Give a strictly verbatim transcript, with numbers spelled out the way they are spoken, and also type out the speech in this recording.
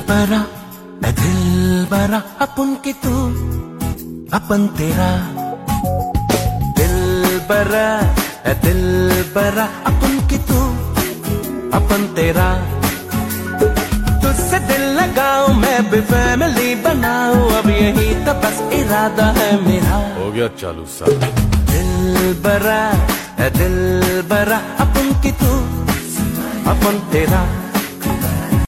बरा ए दिल बरा अपन की तू अपन तेरा दिल बरा ए दिल बरा अपन की तू अपन तेरा तुझसे दिल लगाऊं मैं भी फैमिली बनाऊं अब यही तो बस इरादा है मेरा। हो गया चालू सा। दिल बरा ए दिल बरा अपन की तू अपन तेरा।